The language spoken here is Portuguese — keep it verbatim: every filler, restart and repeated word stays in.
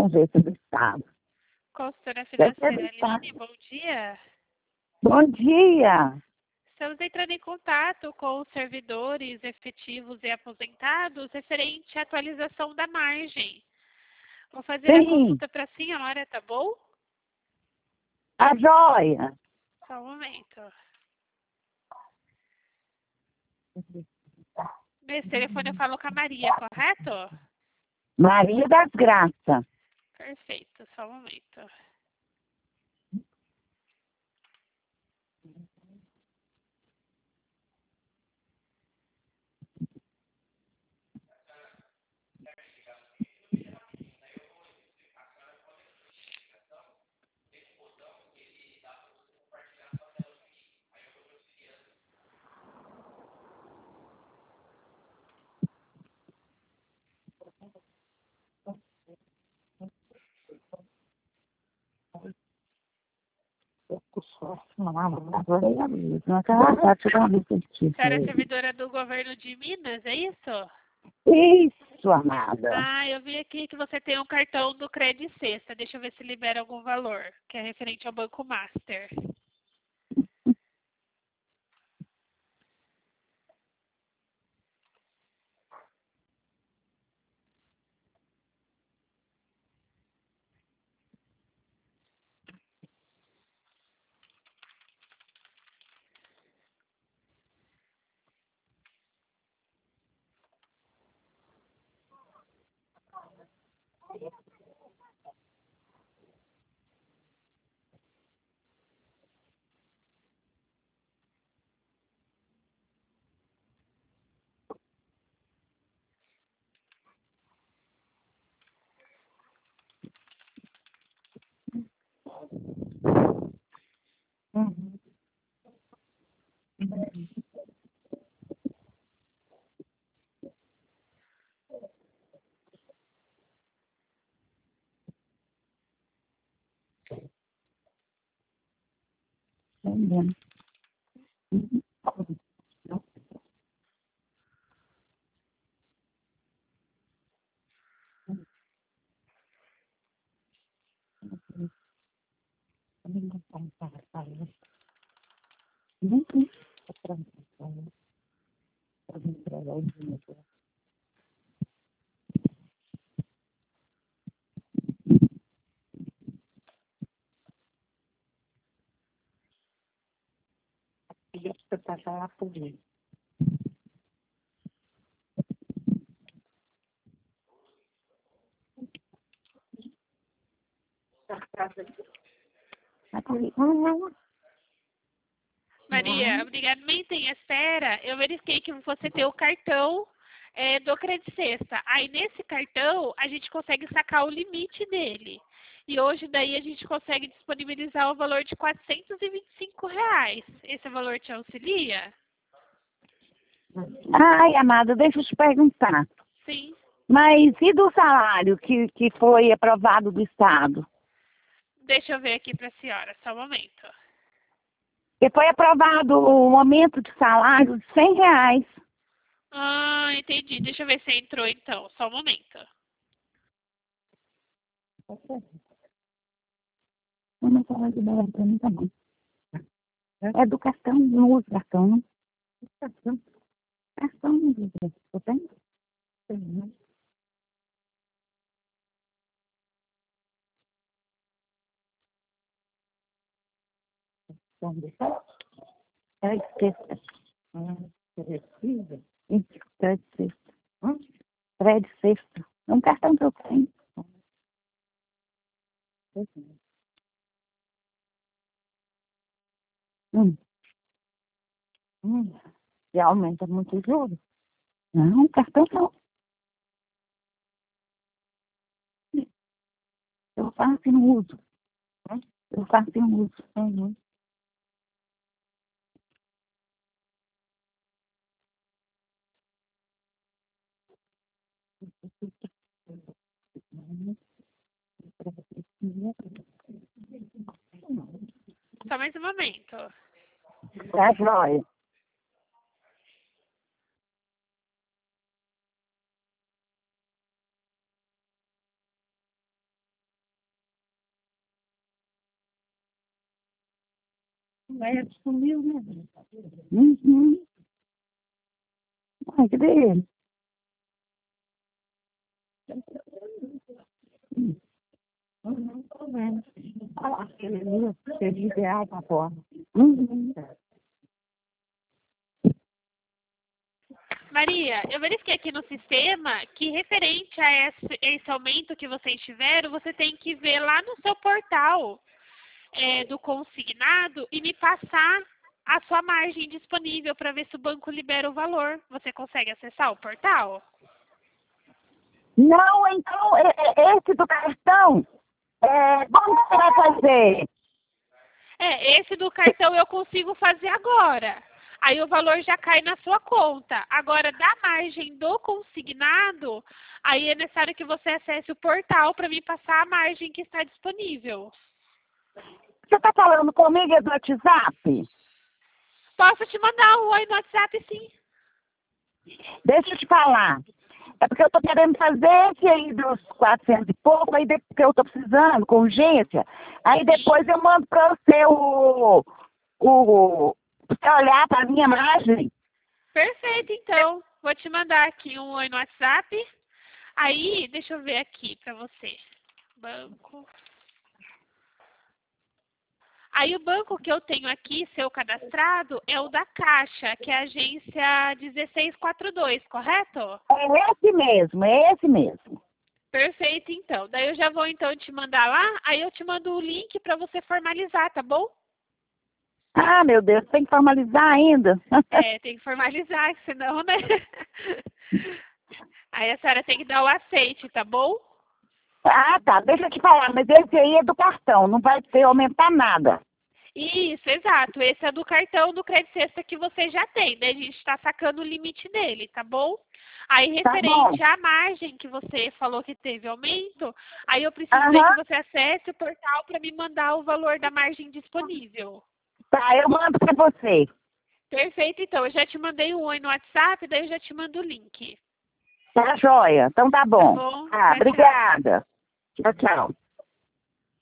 Agência do Estado. Consultora Deve ser financeira do Estado. Aline, bom dia. Bom dia. Estamos entrando em contato com os servidores efetivos e aposentados referente à atualização da margem. Vou fazer a Sim, consulta para a senhora, tá bom? a joia. Só um momento. Nesse telefone eu falo com a Maria, correto? Maria das Graças. Perfeito, só um momento. A senhora é servidora do governo de Minas, é isso? Isso, amada. Ah, eu vi aqui que você tem um cartão do Credit Sexta. Deixa eu ver se libera algum valor, que é referente ao Banco Master. Uhum. Entendendo. Uhum. Deixa eu passar lá por ele. Maria, obrigada. Mentem, espera. Eu verifiquei que você tem o cartão é, do Credit Sexta. Aí, nesse cartão, a gente consegue sacar o limite dele. E hoje, daí, a gente consegue disponibilizar o valor de quatrocentos e vinte e cinco reais. Esse valor te auxilia? Ai, amada, deixa eu te perguntar. Sim. Mas e do salário que, que foi aprovado do Estado? Deixa eu ver aqui para a senhora, só um momento. Que foi aprovado um aumento de salário de cem reais. Ah, entendi. Deixa eu ver se entrou, então. Só um momento. Vamos falar de dólar pra mim, tá bom. É do cartão, não uso cartão, não. Cartão. Cartão, não uso. Você tem? Tem, né? Vamos deixar? Traz sexta. Ah, precisa? Isso, traz sexta. Hum? Traz sexta. É um cartão que eu tenho. Hum. Hum. E aumenta muito o juro? Não, cartão não. Eu faço e não uso. Hum? Eu faço e não uso. Uhum. Só mais um momento. Tá joia. É, sumiu, né? Uhum. Ai, cadê ele? Uhum, tô vendo. Olha lá, aquele ali, seria ideal pra fora. Uhum. Maria, eu verifiquei aqui no sistema que referente a esse, esse aumento que vocês tiveram, você tem que ver lá no seu portal é, do consignado e me passar a sua margem disponível para ver se o banco libera o valor. Você consegue acessar o portal? Não, então, é- é- esse do cartão, é, como você vai fazer? É, esse do cartão eu consigo fazer agora. Aí o valor já cai na sua conta. Agora, da margem do consignado, aí é necessário que você acesse o portal para me passar a margem que está disponível. Você está falando comigo é do WhatsApp? Posso te mandar um oi no WhatsApp, sim. Deixa eu te falar. É porque eu tô querendo fazer esse aí dos quatrocentos e pouco, aí depois que eu tô precisando, com urgência. Aí depois eu mando para você o, o, você olhar para a minha margem. Perfeito, então. Vou te mandar aqui um oi no WhatsApp. Aí, deixa eu ver aqui para você. Banco. Aí o banco que eu tenho aqui, seu cadastrado, é o da Caixa, que é a agência dezesseis quarenta e dois, correto? É esse mesmo, é esse mesmo. Perfeito, então. Daí eu já vou, então, te mandar lá, aí eu te mando o link para você formalizar, tá bom? Ah, meu Deus, tem que formalizar ainda. É, tem que formalizar, senão, né? Aí a senhora tem que dar o aceite, tá bom? Ah, tá, deixa eu te falar, mas esse aí é do cartão, não vai ter aumentar nada. Isso, exato. Esse é do cartão do Crédito Sexta que você já tem, né? A gente está sacando o limite dele, tá bom? Aí, Tá bom. referente à margem que você falou que teve aumento, aí eu preciso ver que Aham, você acesse o portal para me mandar o valor da margem disponível. tá, eu mando para você. Perfeito, então. Eu já te mandei um oi no WhatsApp, daí eu já te mando o link. Tá joia, então tá Tá bom. bom? Ah, Tchau, tchau. obrigada. Tchau, tchau.